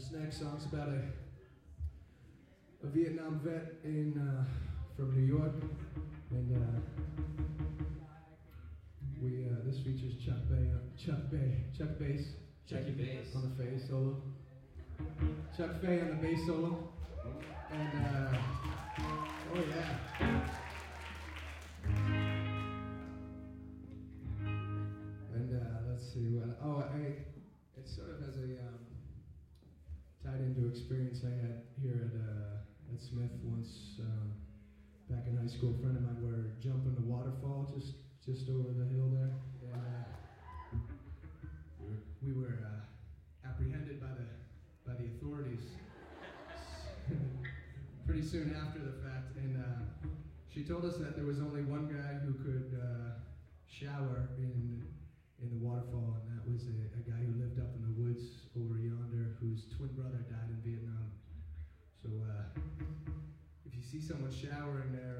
This next song's about a Vietnam vet from New York, and this features Chuck Bass on the bass solo. Chuck Fay on the bass solo, and oh yeah. And let's see what. It sort of has a tied into experience I had here at Smith once back in high school. A friend of mine were jumping the waterfall just over the hill there, and we were apprehended by the authorities pretty soon after the fact, and she told us that there was only one guy who could shower in the waterfall, and that was a guy who lived up in the woods over yonder, whose twin brother died in Vietnam. So if you see someone showering there,